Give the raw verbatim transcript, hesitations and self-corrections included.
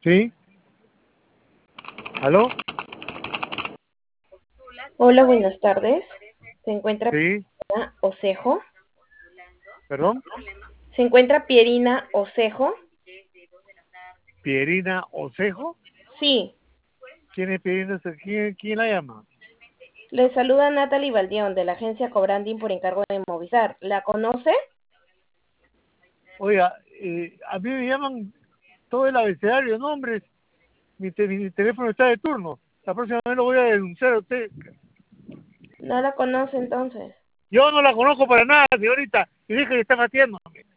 ¿Sí? ¿Aló? Hola, buenas tardes. ¿Se encuentra Sí, Pierina Osejo? perdón. ¿Se encuentra Pierina Osejo? Pierina Osejo. Sí. ¿Quién es Pierina Osejo? ¿Quién, quién la llama? Le saluda Natalie Baldión de la agencia Cobranding por encargo de Movistar. ¿La conoce? Oiga, eh, a mí me llaman todo el abecedario de nombres. Mi, te- mi teléfono está de turno. La próxima vez lo voy a denunciar a usted. No la conoce entonces. Yo no la conozco para nada, señorita. Y dije que está fastidiándome.